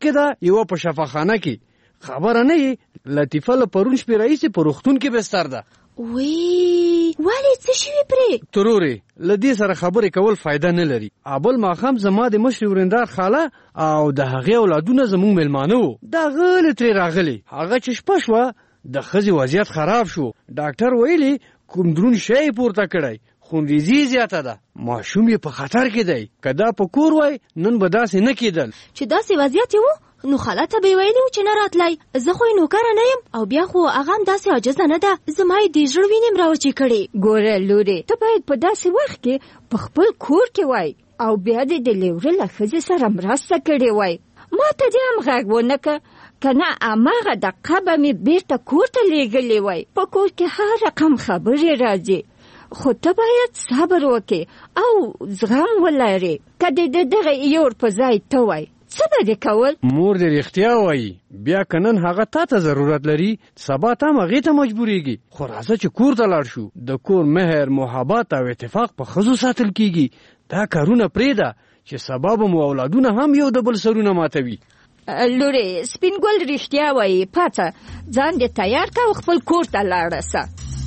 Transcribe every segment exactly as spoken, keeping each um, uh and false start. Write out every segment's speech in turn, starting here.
کې ده، یو په شفاخانه کې. خبره نه یې لطیفه له پرون شپې راهیسې په روغتون کې بستر ده. وی ولې څه شوي پرې؟ ترورې له دې سره خبرې کول فایده نه لري. ابل ماښام زما د مشرې ورندار خاله او د هغې اولادونه زموږ میلمانه وو. دا غلې ترې راغلي. هغه چې شپه شوه د ښځې وضعیت خراب شو. ډاکټر ویلي کوم دروند شی پورته کړی، خونریزي زیاته ده، ماشوم یې په خطر کې دی. که دا په کور وای نن به داسې نه کېدل. چې داسې وضعیت یې و نو خاله ته به یې ویلي و چې نه راتلی. زه خو یې نوکره نه یم او بیا خو هغه هم داسې عاجزه نه ده. زما یې د زړه وینې م راوچې کړې. ګوره لورې، ته باید په داسې وخت کې په خپل کور کې وای او بیا دې د لیوره له ښځې سره مرسته کړې وای. ما ته دې هم غږ ونه که که نه هماغه دقیقه به مې بېرته کور ته لېږلې وای. په کور کې هر رقم خبرې راځي، خو ته باید صبر وکې او زغم ولرې. که دې د دغه یور په ځای ته وای څه به دې کول؟ مور دې رښتیا وایي. بیا که نن هغه تا ته ضرورت لري، سبا ته هم هغې ته مجبورېږي. خو راځه چې کور ته لاړ شو. د کور مهر، محبت او اتفاق په ښځو ساتل کېږي. دا کارونه پرېږده چې سبا به مو اولادونه هم یو د بل سرونه ماتوي. لورې، سپین ګل رښتیا وایي. پاڅه ځان دې تیار که او خپل کور ته لاړه سه.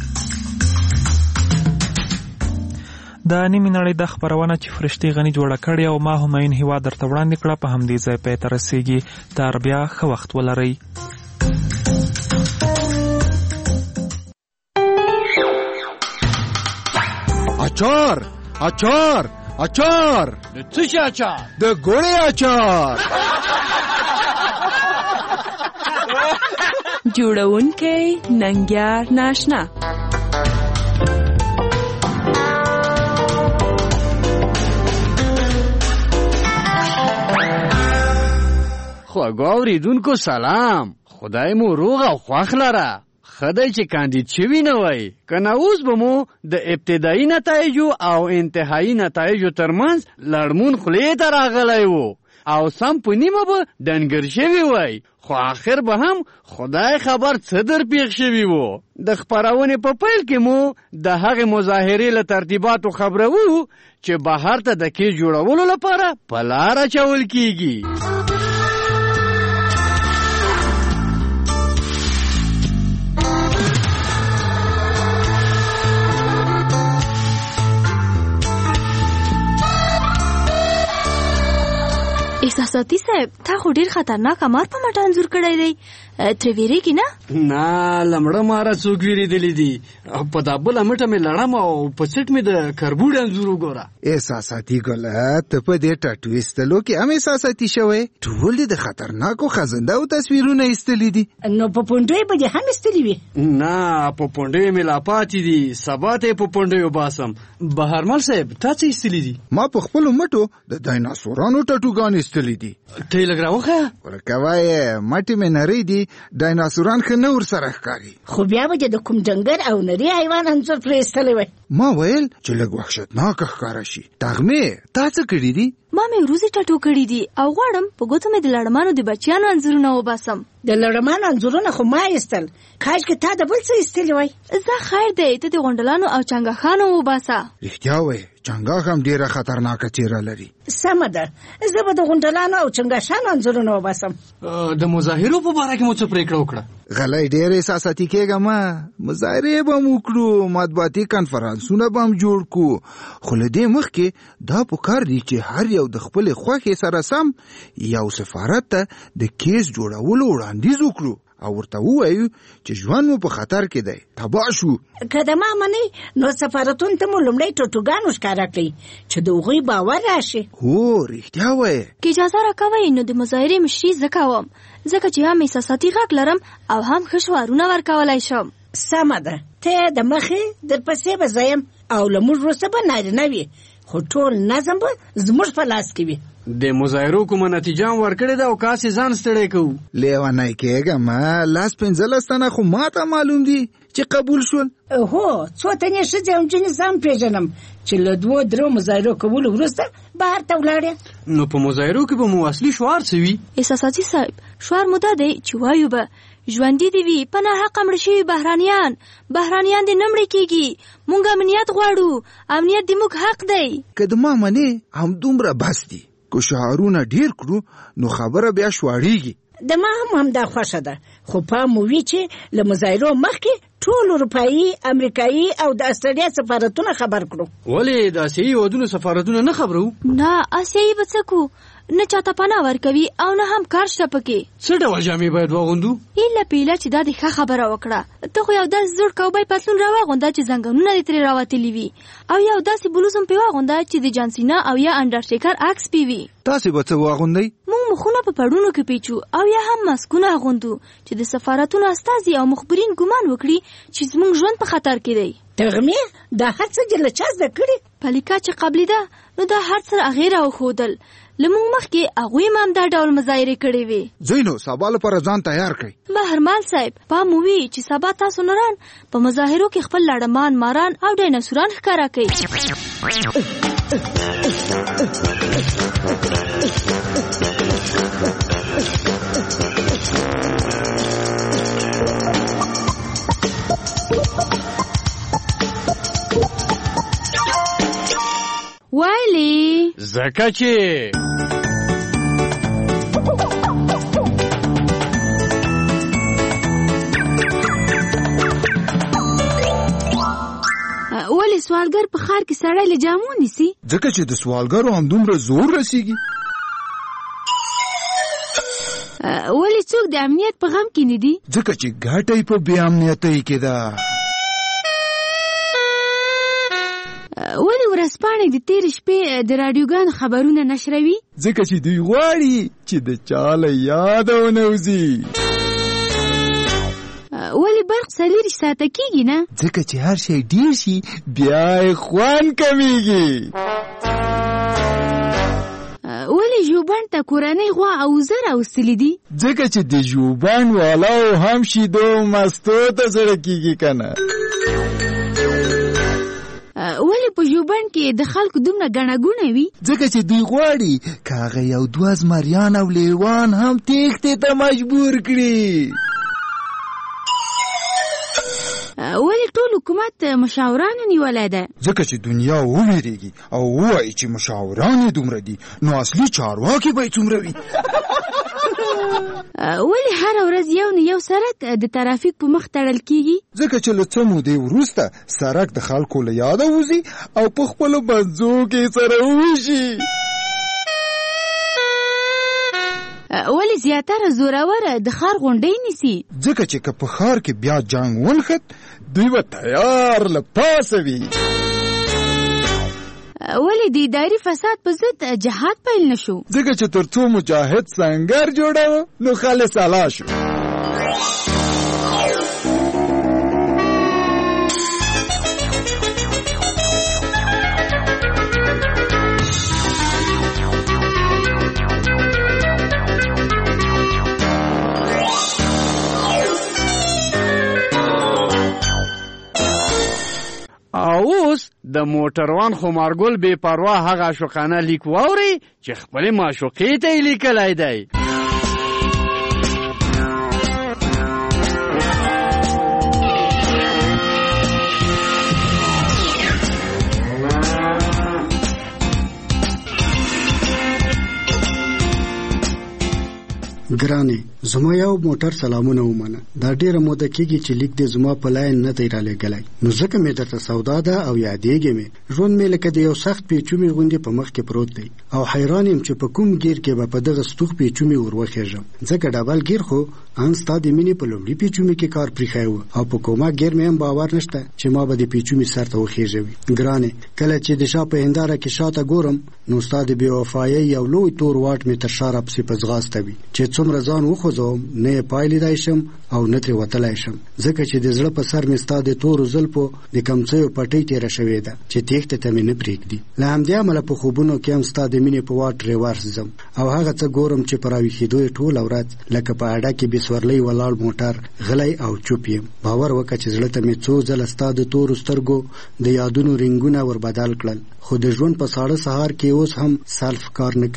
د نیمې نړۍ د خپرونه چې فرشتې غني جوړه کړې او ما همایون هیواد درته وړاندې کړه په همدې ځای پای ته رسېږي. تر بیا ښه وخت ولرئ. اچار اچار اچار. د څه شي اچار؟ د ګوړې اچار. جوړونکی ننګیار ناشنا. خواږو اورېدونکو سلام. خدای مو روغ او خوښ لره. ښه دی چې کاندید شوي نه وای، که نه اوس به مو د ابتدایي نتایجو او انتهایي نتایجو ترمنځ لړمون خولې ته راغلی و او سم په نیمه به ډنګر شوي وای. خو آخر به هم خدای خبر څه در پیښ شوي و. د خپرونې په پیل کې مو د هغې مظاهرې له ترتیباتو خبرو چې بهر ته د کیس جوړولو لپاره په لار اچول کیږي. احساساتي صاحب، تا خو ډیر خطرناک مار په مټ انځور کړی دی. ترې ویریږي نه؟ نه، له مړه ماره څوک ویرېدلی دي. په دا بله مټه مې لړم او په سیټ مې د کربوړ انځور وګوره. احساساتي ګله، ته په دې ټاټو ایستلو کې هم احساساتي شوی. ټول دې د خطرناکو خزندهو تصویرونه ایستلي دي. نو په پونډیو به دې هم ایستلي وي؟ نه، په پونډیو مې لا پاتې دي. سبا ته یې په پونډیو باسم. بهرمل صاحب، تا څه ایستلي دي؟ ما په خپلو مټو د ډایناسورانو ټاټوګان ایستلي دي. ته یې لږ راوښیه. ورکه وایې مټې مې نرۍ دي، ډایناسوران ښه نه ورسره ښکاري. خو بیا به د کوم ډنګر او نري حیوان انځور پرې ایستلی وی؟ ما ویل چې لږ وحشتناکه ښکاره شي. تغمې، تا څه کړي دي؟ ما مې وروځې ټاټو کړي دي او غواړم په ګوتو مې د لړمانو د بچیانو انځورونه وباسم. د لړمانو انځورونه خو ما ایستل، کاشکې تا د بل څه ایستلي وای. زه خیر دی، ته د غونډلانو او چنګښانو وباسه. رښتیا وایې، چنګښ هم ډېره خطرناکه څېره لري. سمه ده، زه به د غونډلانو او چنګښانو انځورونه وباسم. د مظاهرو په باره کې مو څه پرېکړه وکړه؟ غلی ډېر احساساتي کېږه ما. مظاهرې به هم وکړو، مطبوعاتي کنفرانسونه به هم جوړ کړو، خو له دې مخکې دا پکار دي چې هر یو د خپلې خوښې سره سم یو سفارت ته د کیس جوړولو وړاندیز وکړو او ورته ووایو چې ژوند مو په خطر کې دی، تباه شو. که د ما منئ نو سفارتونو ته مو لومړی ټوټوګانو ښکاره کړئ چې د هغوی باور راشي. هو رښتیا وایې. که اجازه راکوئ نو د مظاهرې مشري زه کوم، ځکه چې هم احساساتي غږ لرم او هم ښه شعارونه ورکولی شم. سمه ده، ته د مخې درپسې به زه یم او له موږ وروسته به نارینه وي، خو ټول نظم به زموږ په لاس کې وي. د مظاهرو کومه نتیجه هم ورکړې ده او کاسې ځان ستړی کوو. لیونی کېږه ما، لاس پنځلس تنه خو ما ته معلوم دي چې قبول شول. هو، څو تنې ښځې او نجونې زه هم پېژنم چې له دوو درو مظاهرو کولو وروسته بهر ته ولاړې. نو په مظاهرو کې به مو اصلي شعار څه وي؟ احساساتي صاحب، شعار مو دا دی چې وایو به ژوندي دې وي په ناحقه مړه شوي بهرانیان، بهرانیان دې نه مړه کېږي، موږ امنیت غواړو، امنیت دې موږ حق دی. که د ما منې همدومره بس دي. که شعارونه ډیر کړو نو خبره بیا شواړیږي. د ما هم همدا خوښه ده، خو پام مو وي چې له مظاهرو مخکې ټول اروپایي، امریکایي او د استرالیا سفارتونه خبر کړو. ولې د آسیایي هیوادونو سفارتونه نه خبرو؟ نه، آسیایي به څه کو، نه چاته پناه ورکوي او نه هم کار شته پکې. څه ډول جامې باید واغوندو؟ ایله پیله چې دا د ښه خبره وکړه. ته خو یو داسې زوړ کوبای پتلون راواغونده چې زنګنونه دې ترې راوتلي وي، او یو داسې بلوز هم پې واغونده چې د جان سینا او یا انډرټیکر عکس پې وي. تاسې به څه واغوندئ؟ موږ مخونه په پړونو کې پیچو او یا هم ماسکونه اغوندو چې د سفارتونو استازي او مخبرین ګمان وکړي چې زموږ ژوند په خطر کې دی. تغمې دا هر څه دې له چا زده کړي؟ پلیکا چې قبلي ده نو دا هر څه هغې راوښودل. له موږ مخکې هغوی هم همدا ډول مظاهرې کړې وې. ځئ نو سبا لپاره ځان تیار کړئ. بهرمال صاحب، پام مو وي چې سبا تاسو نران په مظاهرو کې خپل لړمان، ماران او ډایناسوران ښکاره کوي. وایلی زکه چې ولی سوالګر په ښار کې سړی له جامو نیسي؟ ځکه چې د سوالګرو همدومره زور رسیږي. ولی څوک د امنیت په غم کې نه دي؟ ځکه چې ګټه یې په بې امنیتۍ کې ده. ولی ورځپاڼې د تېرې شپې د راډیوګانو خبرونه نشروي؟ ځکه چې دوی غواړي چې د چا له یاده ونه وځي. ولی برق څلېرویشت ساعته کېږي نه؟ ځکه چې هر شی ډېر شي بیا یې خوند کمیږي. ولی ژوبڼ ته کورنۍ غوا او وزه راوستلي دي؟ ځکه چې د ژوبڼ والاو هم شیدو مستو ته زړه کېږي که نه. ولی په ژوبڼ کې د خلکو دومره ګڼه ګوڼه وي؟ ځکه چې دوی غواړي که هغه یو دوه زمریان او لیوان هم تېښتې ته مجبور کړي. ولی ټول حکومت مشاورانو نیولای ده؟ ځکه چې دنیا وویریږي او ووایي چې مشاوران یې دومره دي نو اصلي چارواکي به یې څومره وي. ولی هره ورځ یو نه یو سړک د ترافیک په مخ تړل کېږي؟ ځکه چې له څه مودې وروسته سړک د خلکو له یاده وځي او په خپلو بنځو کې سره وویشي. ولی زیاتره زوروره د ښار غونډۍ نیسي؟ ځکه چې که په ښار کې بیا جنګ ونښت دوی به تیار له پاسه وي. ولی د اداري فساد په ضد جهاد پیل نشو؟ ځکه چې تر څو مجاهد سنګر جوړاوه نو خالص اعلی شو. او اوس د موټروان خمارګل بې پروا هغه عاشقانه لیک واورئ چې خپلې معشوقې ته یې لیکلی دی. ګرانې، زما یو موټر سلامونه ومنه. دا ډېره موده کېږي چې لیک دې زما په لاین نه دی رالیږلی، نو ځکه مې درته سودا ده او یادېږې مې. ژوند مې لکه د یو سخت پیچومې غوندې په مخ کې پروت دی او حیران یم چې په کوم ګیر کې به په دغه ستوغ پیچومې ور وخېږم. ځکه ډبل ګیر خو ان ستا د مینې په لومړي پیچومې کې کار پرېښی و او په کومه ګیر مې هم باور نشته چې ما به د پیچومې سر ته وخېژوي. ګرانې، کله چې د شا په هنداره کې شاته ګورم نو ستا د بېوفایۍ یو لوی تور واټ مې تر شا راپسې په ځغاسته وي چې څومره ځان وخوځوم نه یې پای لیدای شم او نه ترې وتلی شم. ځکه چې د زړه په سر مې ستا د تورو زلفو د کمڅیو پټۍ تېره شوې ده چې تېښتې ته مې نه پرېږدي. له همدې امله په خوبونو کې هم ستا د مینې په واټ ریورس ځم او هغه څه ګورم چې په راویښېدو یې ټوله ورځ لکه په اډه کې بې سورلۍ ولاړ موټر غلی او چوپ یم. باور وکړه چې زړه ته مې څو ځله ستا د تورو سترګو د یادونو رنګونه ور بدل کړل، خو د ژوند په ساړه سهار کې اوس هم سلف کار نه کوي.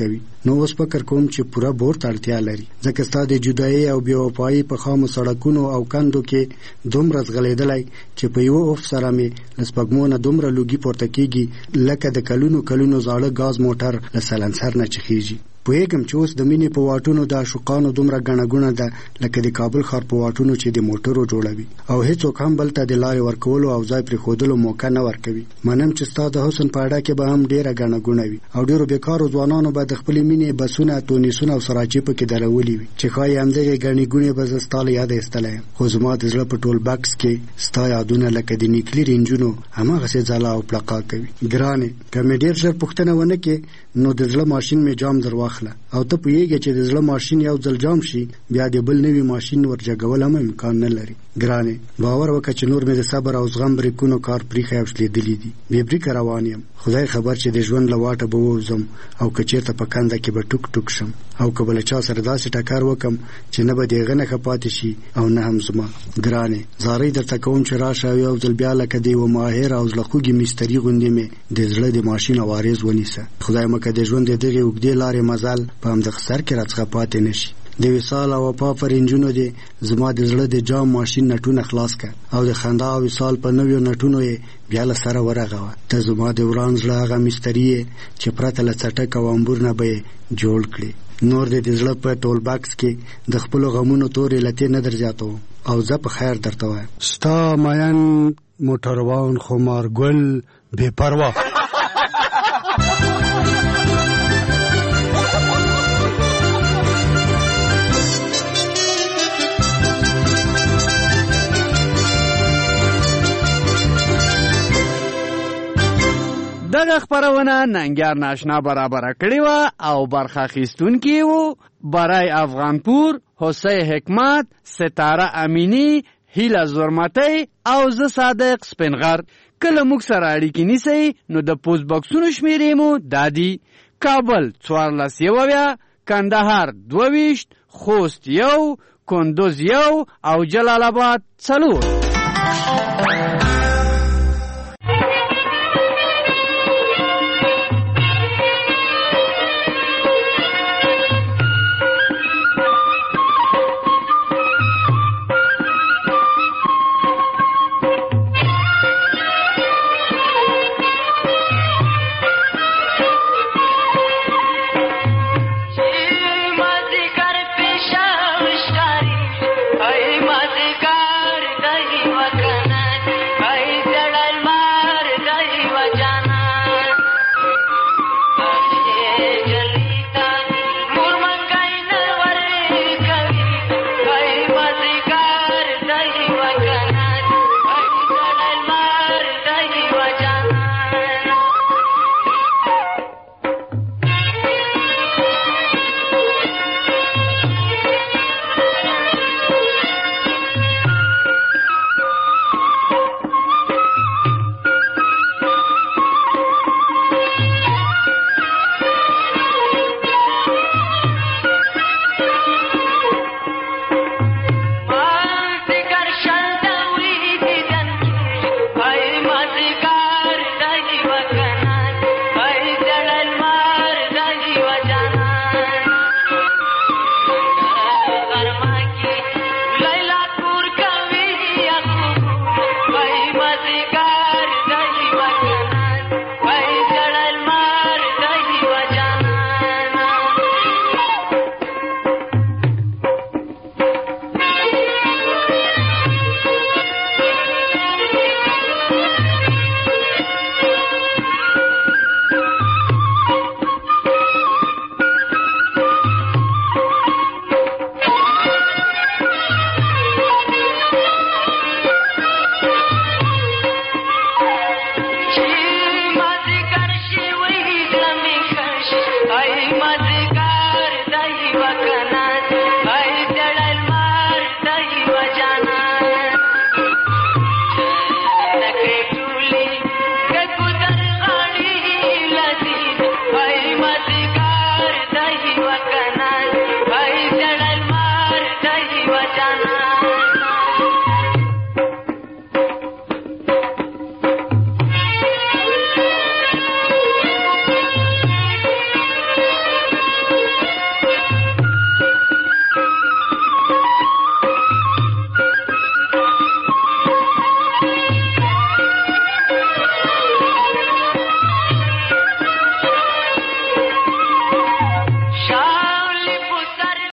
نو اوس فکر کوم چې پوره بور ته اړتیا لري، ځکه ستا د جدایي او بې وفایي په خامو سړکونو او کندو کې دومره ځغلېدلی چې په یوه اوف سره مې له سپږمو نه دومره لوګي پورته کېږي لکه د کلونو کلونو زاړه ګاز موټر له سلنسر نه چخېږي. پوهېږم چې اوس د مینې په واټونو د عاشقانو دومره ګڼه ګوڼه ده لکه د کابل ښار په واټونو چې د موټرو جوړوي او هېڅوک هم بل ته د لارې ورکولو او ځای پرېښودلو موقع نه ورکوي. منم چې ستا د حسن په اډه کې به هم ډېره ګڼه ګوڼه وي او ډېرو بېکارو ځوانانو به د خپلې مینې بسونه، تونیسونه او سراچې پکې درولي وي چې ښایي همدغې ګڼې ګوڼې به زه ستا له یاده ایستلی یم. خو زما د زړه په ټول بکس کې ستا یادونه لکه د نیکلي رنجونو هماغسې ځلا او پړقا کوي. ګرانې، که مې ډېر ژر پوښتنه ونه کړې نو د زړه ماشین مې جام در واخله او ته پوهېږې چې د زړه ماشین یو ځل جام شي بیا د بل نوي ماشین ور جګول هم امکان نه لري. ګرانې، باور وکړه چې نور مې د صبر او زغم بریکونو کار پریښی او شلېدلي دي. بې بریکه روان یم، خدای خبر چې د ژوند له واټه به ووځم او که چېرته په کنده کې به ټوک ټوک شم او که به له چا سره داسې ټکر وکم چې نه به د هغه نښه پاتې شي او نه هم زما. ګرانې، زارۍ درته کوم چې راشه او یو ځل بیا لکه د یوه ماهر او زړه خوږې مستري غوندې مې د زړه د ماشین اوارېز ونیسه. خدای مکه د ژوند د دغې اوږدې لارې مزل په همدغه سر کې راڅخه پاتې نه شي. د وصال او وفا پر انجونو دې زما د زړه د جام ماشین نټونه خلاص کړه او د خندا او وصال په نویو نټونو یې بیا له سره ورغوه. ته زما د وران زړه هغه مستري یې چې پرته له څټک او امبور نه به یې جوړ کړې. نور دې د زړه په ټول بکس کې د خپلو غمونو تورې لتې نه در زیاتوم او زه په خیر درته وایم. ستا مین موټروان خمارګل بې پروا. دغه خپرونه ننګیار ناشنا برابره کړې وه او برخه اخیستونکي وو برای افغانپور، حسین حکمت، ستاره امینی، هیله زرمتی او زه صادق سپینغر. کله موږ سره اړیکې نیسئ نو د پوسټ بکسونو شمیرې مو دا دي: کابل څوارلس یوویا، کندهار دوه ویشت، خوست یو، کندوز یو او جلال آباد څلور.